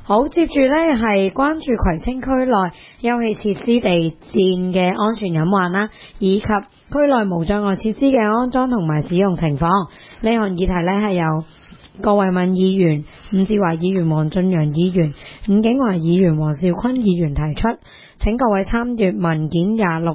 好，接住呢係關注葵青區內休憩設施地墊嘅安全隱患啦，以及區內無障礙設施嘅安裝同埋使用情況。呢項議題呢係由郭惠敏議員、伍志華議員、黃俊陽議員、伍景華議員、黃兆坤議員提出，請各位參閱文件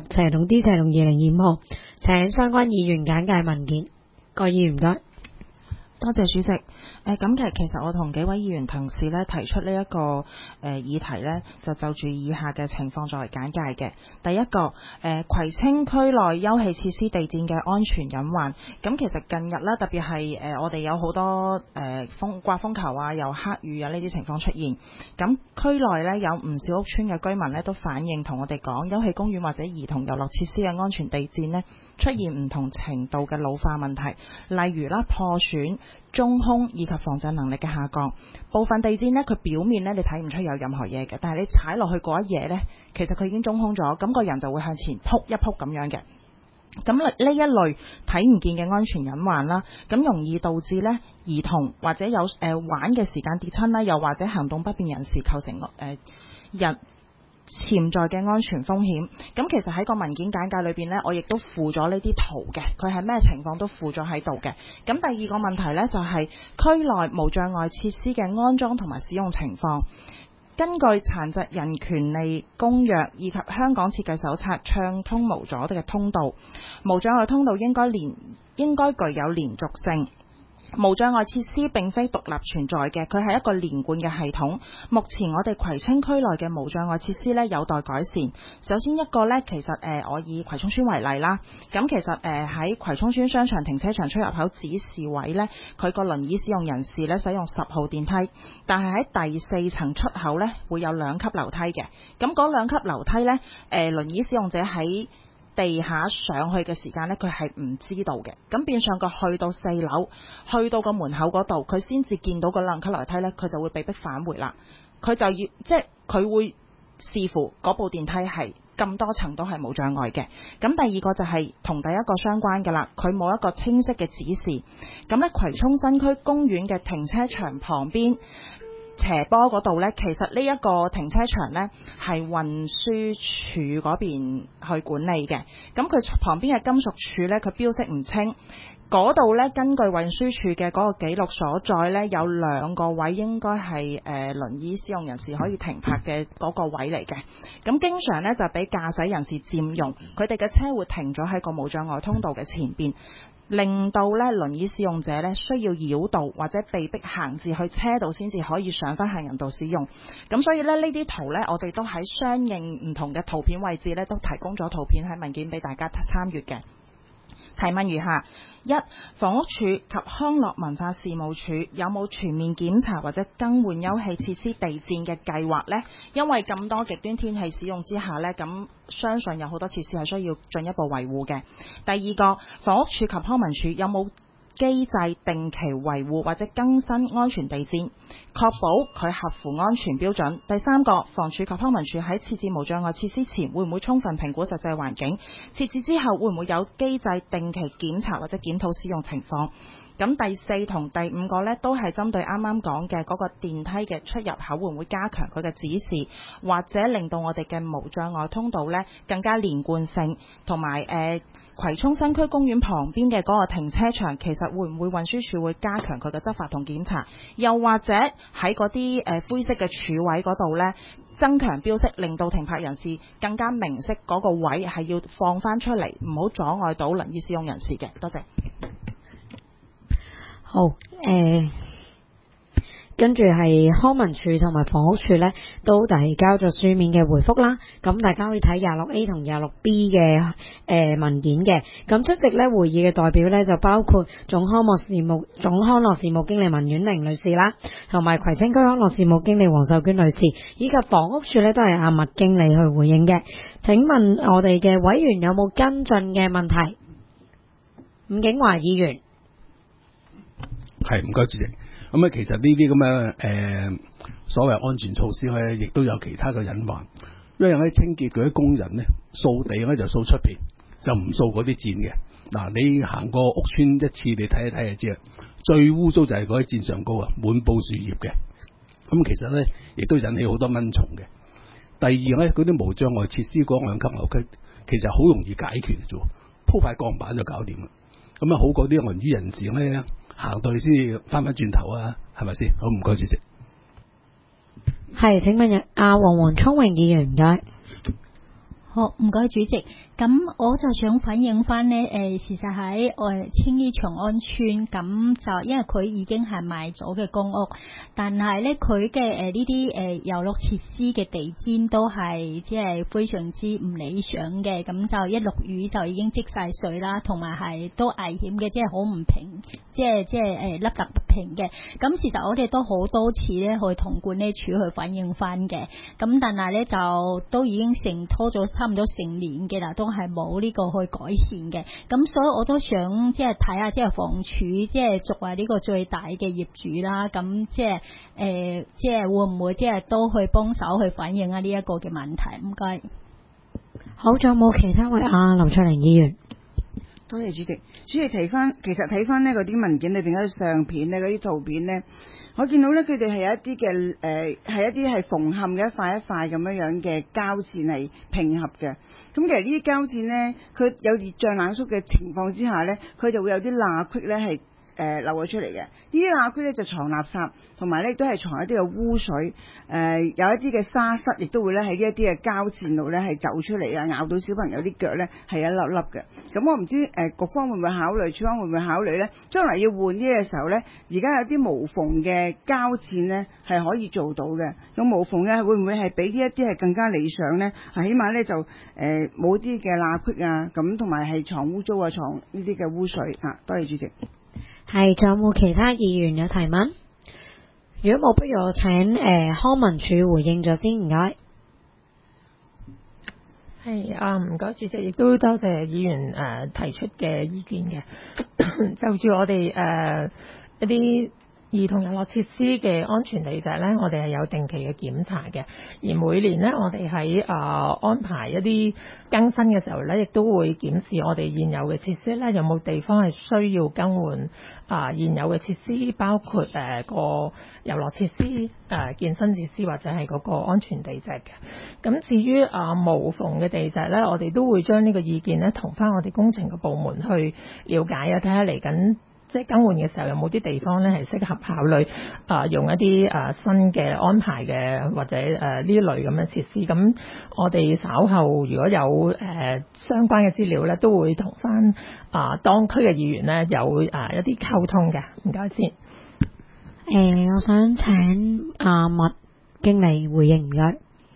26/D/2025號，請相關議員簡介文件。各位議員唔該。 多謝主席。咁其實我同幾位議員同事呢提出呢一個議題呢，就住以下嘅情況作為簡介嘅。第一個葵青區內休憩設施地墊嘅安全隱患。咁其實近日呢，特別係我哋有好多掛風球啊、有黑雨啊呢啲情況出現。咁區內呢，有唔少屋邨嘅居民呢都反映同我哋講，休憩公園或者兒童遊樂設施嘅安全地墊呢出現唔同程度嘅老化問題，例如啦破損、中空以及防震能力嘅下降。部分地墊呢，佢表面呢你睇唔出有任何嘢嘅，但係你踩落去嗰一嘢呢，其實佢已經中空咗，咁個人就會向前撲一撲咁樣嘅。咁呢一類睇唔見嘅安全隱患啦，咁容易導致呢兒童或者有玩嘅時間跌親啦，又或者行動不便人士構成人潛在嘅安全風險。咁其實喺個文件簡介裏邊呢，我亦都附咗呢啲圖嘅，佢係咩情況都附咗喺度嘅。咁第二個問題呢，就係區內無障礙設施嘅安裝同埋使用情況。根據殘疾人權利公約以及香港設計手冊暢通無阻嘅通道，無障礙通道應該具有連續性。無障礙設施並非獨立存在嘅，佢係一個連貫嘅系統。目前我哋葵青區內嘅無障礙設施呢，有待改善。首先一個呢，其實我以葵涌村為例啦。咁其實喺葵涌村商場停車場出入口指示位呢，佢個輪椅使用人士呢使用10號電梯，但係喺第4層出口呢會有2級樓梯嘅。咁嗰2級樓梯呢，輪椅使用者喺地下上去嘅時間呢，佢係唔知道嘅。咁變相佢去到4樓，去到個門口嗰度，佢先至見到嗰2級樓梯呢，佢就會被迫返回啦。佢就要佢會視乎嗰部電梯係咁多層都係冇障礙嘅。咁第二個就係同第一個相關嘅啦，佢冇一個清晰嘅指示。咁呢，葵涌新區公園嘅停車場旁邊斜坡嗰度呢，其實呢一個停車場呢係運輸署嗰邊去管理嘅。咁佢旁邊嘅金屬柱呢，佢標識唔清。嗰度呢，根據運輸署嘅嗰個記錄所在呢，有2個位應該係輪椅使用人士可以停泊嘅嗰個位嚟嘅。咁經常呢，就俾駕駛人士佔用，佢哋嘅車會停咗喺個無障礙通道嘅前邊，令到咧輪椅使用者咧需要繞道或者被迫行至去車道先至可以上返行人道使用。咁所以咧呢啲圖咧，我哋都喺相應唔同嘅圖片位置咧都提供咗圖片喺文件俾大家參閱嘅。提問如下：一、房屋署及康樂文化事務署有冇全面檢查或者更換休憩設施地墊嘅計劃呢？因為咁多極端天氣使用之下呢，咁相信有好多設施係需要進一步維護嘅。第二個，房屋署及康文署有冇機制定期維護或者更新安全地墊，確保佢合乎安全標準。第三個，房署及康文署喺設置無障礙設施前，會唔會充分評估實際環境？設置之後，會唔會有機制定期檢查或者檢討使用情況？咁第4同第5個呢，都係針對啱啱講嘅嗰個電梯嘅出入口，會唔會加強佢嘅指示，或者令到我哋嘅無障礙通道呢更加連貫性，同埋葵涌新區公園旁邊嘅嗰個停車場，其實會唔會運輸署會加強佢嘅執法同檢查，又或者喺嗰啲灰色嘅柱位嗰度呢，增強標識，令到停泊人士更加明晰嗰個位係要放翻出嚟，唔好阻礙到輪椅使用人士嘅。多謝。 好，跟住係康文署同埋房屋署呢都提交咗書面嘅回覆啦。咁大家可以睇 26A 同 26B 嘅文件嘅。咁出席呢會議嘅代表呢，就包括總康樂事務經理文婉玲女士啦，同埋葵青區康樂事務經理黃秀娟女士，以及房屋署呢都係阿麥經理去回應嘅。請問我哋嘅委員有冇跟進嘅問題？伍景華議員。 係，唔該主席。咁啊，其實呢啲咁嘅所謂安全措施咧，亦都有其他嘅隱患。因為喺清潔嗰啲工人咧，掃地咧就掃出邊，就唔掃嗰啲墊嘅。嗱，你行過屋邨一次，你睇一睇就知啦。最污糟就係嗰啲墊上高啊，滿布樹葉嘅。 咁其實咧亦都引起好多蚊蟲嘅。第二咧，嗰啲無障礙設施嗰兩級樓梯其實好容易解決嘅啫，鋪塊鋼板就搞掂啦。咁啊好過啲礙於人士咧行到去先翻返轉頭啊，係咪先？好，唔該主席。 係，請問阿黃聰榮議員唔該。 好，唔該主席。咁我就想反映翻呢，事實喺青衣長安村，咁就因為佢已經係賣咗嘅公屋，但係呢，佢嘅呢啲遊樂設施嘅地氈都係即係非常之唔理想嘅，咁就一落雨就已經積晒水啦，同埋係都危險嘅，即係好唔平，即係凹凸不平嘅。咁事實我哋都好多次呢去同管理處去反映翻嘅，咁但係呢，就都已經拖咗差唔多成年嘅啦，都係冇呢個去改善嘅。咁所以我都想即係睇下，即係房署即係作為呢個最大嘅業主啦，咁即係即係會唔會即係都去幫手去反映下呢一個嘅問題？唔該。 好，仲有冇其他位林卓玲議員？ 多謝主席。主席其實睇翻呢嗰啲文件裏邊嗰啲相片咧，嗰啲圖片咧，我見到咧佢哋係有一啲嘅係一啲係縫嵌嘅一塊一塊咁樣嘅膠線係拼合嘅。咁其實呢啲膠線咧，佢有熱脹冷縮嘅情況之下咧，佢就會有啲罅隙咧係流咗出嚟嘅。呢啲罅隙咧就藏垃圾，同埋咧都係藏一啲嘅污水，有一啲嘅沙虱，亦都會咧喺呢一啲嘅膠線度咧係走出嚟啊，咬到小朋友啲腳咧係一粒粒嘅。咁我唔知局方會唔會考慮，處方會唔會考慮咧？將來要換啲嘅時候咧，而家有啲無縫嘅膠線咧係可以做到嘅。咁無縫嘅會唔會係比呢一啲係更加理想咧？係起碼咧就冇啲嘅罅隙啊，咁同埋係藏污糟啊，藏呢啲嘅污水啊。多謝主席。 係，仲有冇其他議員有提問？如果冇，不如我請康文署回應咗先，唔該。 係唔該主席，亦都多謝議員提出嘅意見嘅。就住我哋一啲兒童遊樂設施嘅安全地石呢，我哋係有定期嘅檢查嘅。而每年呢，我哋喺安排一啲更新嘅時候呢，亦都會檢視我哋現有嘅設施呢，有冇地方係需要更換現有嘅設施，包括個遊樂設施、健身設施或者係嗰個安全地石嘅。咁至於無縫嘅地石呢，我哋都會將呢個意見呢同翻我哋工程嘅部門去了解啊，睇下嚟緊即係更換嘅時候有冇啲地方咧係適合考慮用一啲新嘅安排嘅，或者呢類咁嘅設施。咁我哋稍後如果有相關嘅資料咧，都會同翻當區嘅議員咧有一啲溝通嘅。唔該先。 我想請麥經理回應，唔該。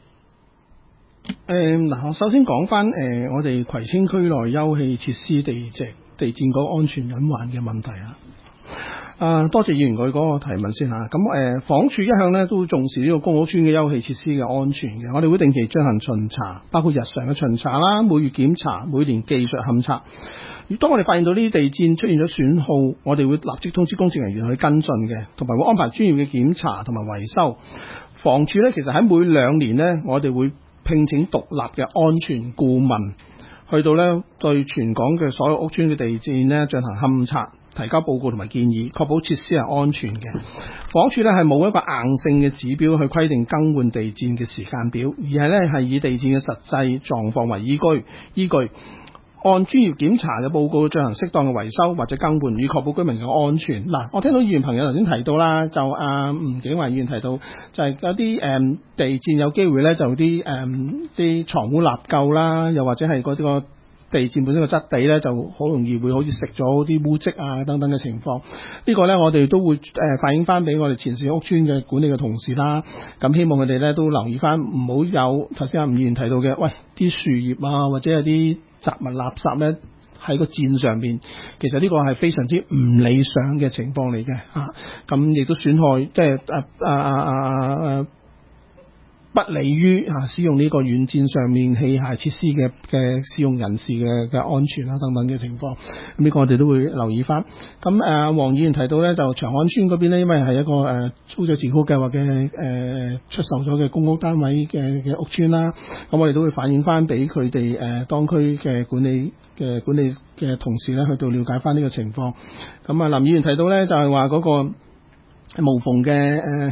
嗱，我首先講翻我哋葵青區內休憩設施地氈嗰個安全隱患嘅問題啊！多謝議員佢嗰個提問先嚇。咁房署一向咧都重視呢個公屋邨嘅休憩設施嘅安全嘅，我哋會定期進行巡查，包括日常嘅巡查啦、每月檢查、每年技術勘測。當我哋發現到呢啲地氈出現咗損耗，我哋會立即通知工程人員去跟進嘅，同埋會安排專業嘅檢查同埋維修。房署咧其實喺每2年呢，我哋會聘請獨立嘅安全顧問，去到呢對全港嘅所有屋邨嘅地氈呢進行勘測，提交報告同埋建議，確保設施係安全嘅。房署呢係冇一個硬性嘅指標去規定更換地氈嘅時間表，而係呢係以地氈嘅實際狀況為依據，按專業檢查嘅報告進行適當嘅維修或者更換，以確保居民嘅安全。嗱，我聽到議員朋友頭先提到啦，就吳景華議員提到，就係有啲地氈有機會咧，就啲藏污納垢啦，又或者係嗰個地氈本身嘅質地咧，就好容易會好似食咗啲污漬啊等等嘅情況。呢個咧我哋都會反映翻俾我哋前線屋邨嘅管理嘅同事啦。咁希望佢哋咧都留意翻，唔好有頭先阿吳議員提到嘅，喂啲樹葉啊或者有啲雜物垃圾咧喺個氈上面，其實呢個係非常之唔理想嘅情況嚟嘅啊！咁亦都損害即係不利於使用呢個軟氈上面器械設施嘅使用人士嘅安全啦等等嘅情況，咁呢個我哋都會留意翻。咁黃議員提到咧，就長安邨嗰邊咧，因為係一個租者置其屋計劃嘅出售咗嘅公屋單位嘅屋邨啦，咁我哋都會反映翻俾佢哋當區嘅管理嘅同事咧，去到了解翻呢個情況。咁林議員提到咧，就係話嗰個無縫嘅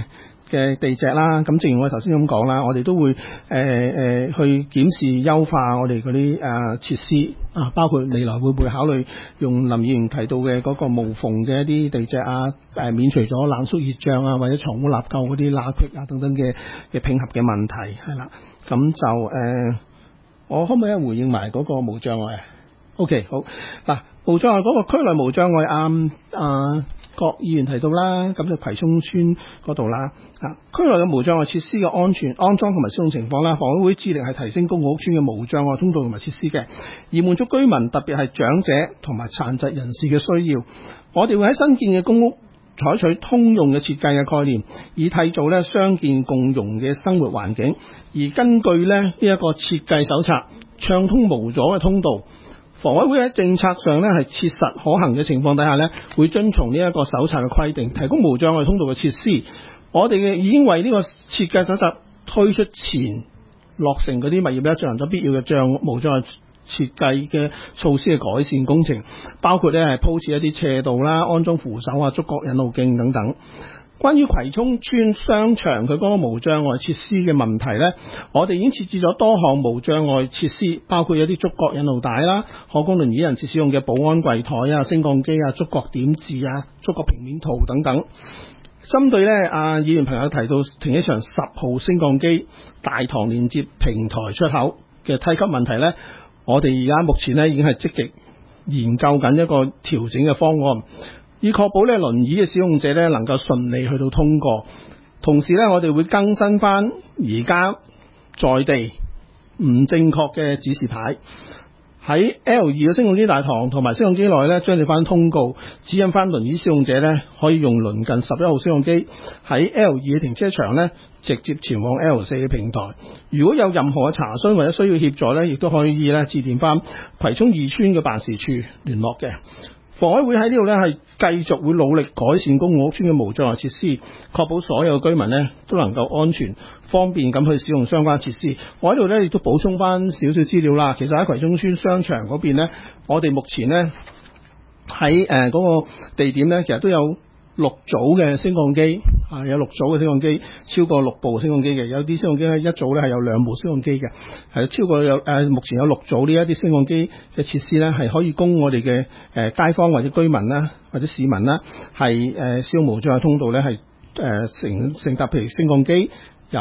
嘅地脊啦，咁正如我頭先咁講啦，我哋都會去檢視優化我哋嗰啲設施啊，包括未來會唔會考慮用林議員提到嘅嗰個無縫嘅一啲地脊啊，免除咗冷縮熱脹啊，或者床鋪納垢嗰啲罅隙啊等等嘅拼合嘅問題係啦，咁就我可唔可以回應埋嗰個無障礙啊 ？OK 好嗱，無障礙嗰個區內無障礙郭議員提到啦，咁就葵涌村嗰度啦，區內嘅無障礙設施嘅安全安裝同埋使用情況啦，房委會致力係提升公共屋邨嘅無障礙通道同埋設施嘅，而滿足居民特別係長者同埋殘疾人士嘅需要。我哋會喺新建嘅公屋採取通用嘅設計嘅概念，以締造咧相見共融嘅生活環境。而根據咧呢一個設計手冊，暢通無阻嘅通道。房委會喺政策上咧係切實可行嘅情況底下咧，會遵從呢一個手冊嘅規定，提供無障礙通道嘅設施。我哋已經為呢個設計手冊推出前落成嗰啲物業咧進行咗必要嘅無障礙設計嘅措施嘅改善工程，包括咧係鋪設一啲斜道啦、安裝扶手啊、觸覺引路徑等等。關於葵涌村商場佢嗰個無障礙設施嘅問題呢，我哋已經設置咗多項無障礙設施，包括有啲觸覺引路帶啦、可供輪椅人士使用嘅保安櫃台啊、升降機啊、觸覺點字啊、觸覺平面圖等等。針對呢議員朋友提到停車場10號升降機大堂連接平台出口嘅梯級問題呢，我哋而家目前呢已經係積極研究緊一個調整嘅方案，以確保咧輪椅嘅使用者咧能夠順利去到通過。同時咧，我哋會更新翻而家在地唔正確嘅指示牌，喺 L2 嘅升降機大堂同埋升降機內咧將你翻通告，指引翻輪椅使用者咧可以用鄰近11號升降機喺 L2 嘅停車場咧直接前往 L4 嘅平台。如果有任何嘅查詢或者需要協助咧，亦都可以咧致電翻葵涌2村嘅辦事處聯絡嘅。房委會喺呢度咧係繼續會努力改善公共屋邨嘅無障礙設施，確保所有居民咧都能夠安全方便咁去使用相關設施。我喺度咧亦都補充翻少少資料啦。其實喺葵涌邨商場嗰邊咧，我哋目前咧喺嗰個地點咧，其實都有6組嘅升降機有6組嘅升降機，超過6部升降機嘅，有啲升降機咧一組咧係有2部升降機嘅，係超過目前有6組呢一啲升降機嘅設施咧，係可以供我哋嘅街坊或者居民啦或者市民啦係使用無障礙通道咧係乘搭譬如升降機由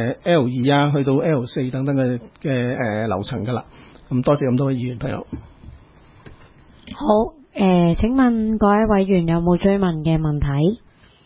L2 啊去到 L4 等等嘅樓層噶啦。咁多謝咁多位議員朋友。 好。請問各位委員有冇追問嘅問題？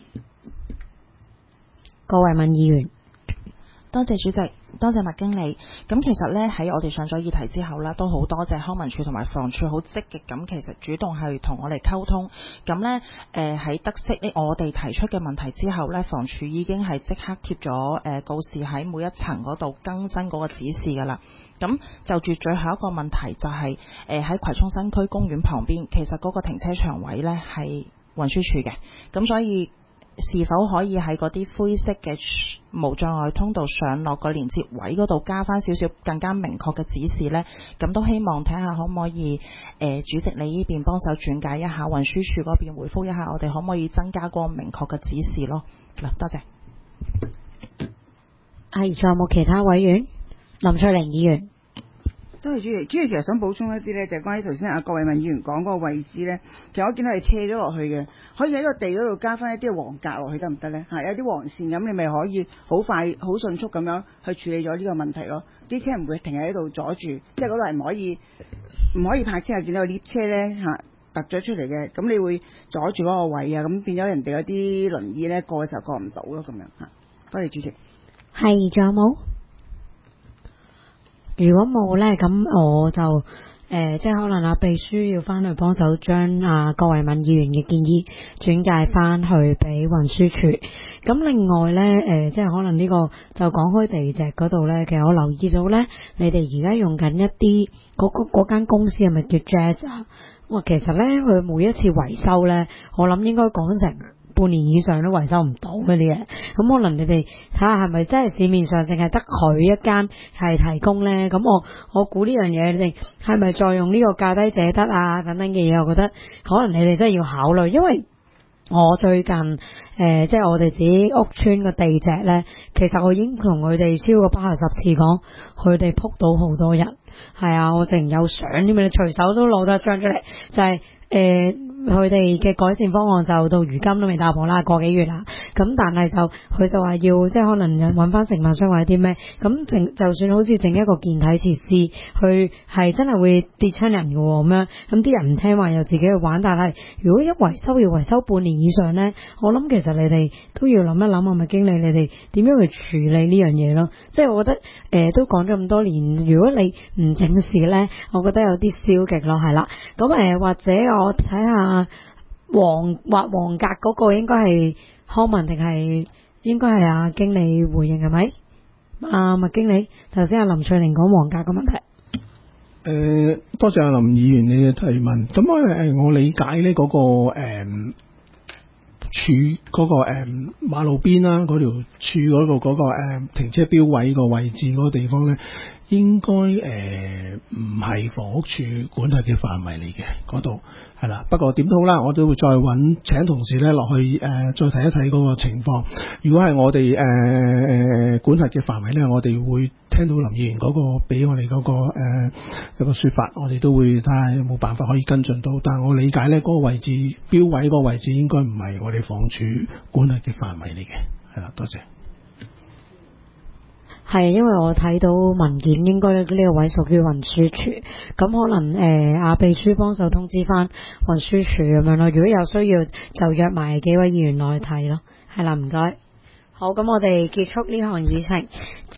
各位問議員。 多謝主席，多謝麥經理。咁其實呢，喺我哋上咗議題之後呢，都好多謝康文署同埋房署好積極咁，其實主動係同我哋溝通。咁呢，喺得悉我哋提出嘅問題之後呢，房署已經係即刻貼咗告示喺每一層嗰度更新嗰個指示㗎啦。咁就住最後一個問題就係喺葵涌新區公園旁邊，其實嗰個停車場位呢係運輸署嘅，咁所以是否可以喺嗰啲灰色嘅無障礙通道上落個連接位嗰度加翻少少更加明確嘅指示呢？咁都希望睇下可唔可以主席你呢邊幫手轉介一下運輸署嗰邊回覆一下我哋可唔可以增加嗰個明確嘅指示咯。嗱，多謝。 仲有冇其他委員？林翠玲議員。 多謝主席。主席其實想補充一啲咧，就係關於頭先郭偉民議員講嗰個位置咧，其實我見到係斜咗落去嘅，可以喺個地嗰度加翻一啲黃格落去得唔得咧？有啲黃線咁，你咪可以好快好迅速咁樣去處理咗呢個問題咯。啲車唔會停喺度阻住，即係嗰度係唔可以泊車，係見到有 lift 車咧突咗出嚟嘅，咁你會阻住嗰個位啊，咁變咗人哋嗰啲輪椅咧過嘅時候過唔到咯，咁樣嚇。多謝主席。 係，仲有冇？如果冇咧，咁我就即係可能秘書要翻去幫手將郭維民議員嘅建議轉介翻去俾運輸署。咁另外咧，即係可能呢個就講開地脊嗰度咧，其實我留意到咧，你哋而家用緊一啲嗰間公司係咪叫 Jazz 啊？哇，其實咧佢每一次維修咧，我諗應該講成半年以上都維修唔到嗰啲嘢，咁可能你哋睇下係咪真係市面上淨係得佢一間係提供咧？咁我估呢樣嘢，你哋係咪再用呢個價低者得啊等等嘅嘢？我覺得可能你哋真係要考慮，因為我最近即係我哋自己屋村個地脊咧，其實我已經同佢哋超過80次講，佢哋撲到好多人。係啊，我淨有相添啊，你隨手都攞得一張出嚟，就係佢哋嘅改善方案就到如今都未答我啦，個幾月啦。咁但係就佢就話要即係可能揾翻承辦商或者啲咩，咁就算好似整一個健體設施，佢係真係會跌親人嘅咁樣。咁啲人唔聽話又自己去玩，但係如果一維修要維修半年以上呢，我諗其實你哋都要諗一諗，係咪經理你哋點樣去處理呢樣嘢咯？即係我覺得都講咗咁多年，如果你唔正視呢，我覺得有啲消極咯，係啦。咁或者我睇下。黃格嗰個應該係康文定係應該係阿經理回應係咪？麥經理頭先阿林翠玲講黃格嘅問題。 多謝阿林議員你嘅提問。咁我理解呢嗰個柱嗰個馬路邊啦，嗰條柱嗰個停車標位個位置嗰個地方咧，應該唔係房屋署管轄嘅範圍嚟嘅，嗰度係啦。不過點都好啦，我都會再請同事咧落去再睇一睇嗰個情況。如果係我哋管轄嘅範圍咧，我哋會聽到林議員嗰個俾我哋嗰個有個說法，我哋都會睇下有冇辦法可以跟進到。但係我理解咧，嗰個位置標位嗰個位置應該唔係我哋房署管轄嘅範圍嚟嘅，係啦，多謝。 係，因為我睇到文件應該呢個位屬於運輸署，咁可能阿秘書幫手通知翻運輸署咁樣咯。如果有需要就約埋幾位議員落去睇咯。係啦，唔該。好，咁我哋結束呢項議程。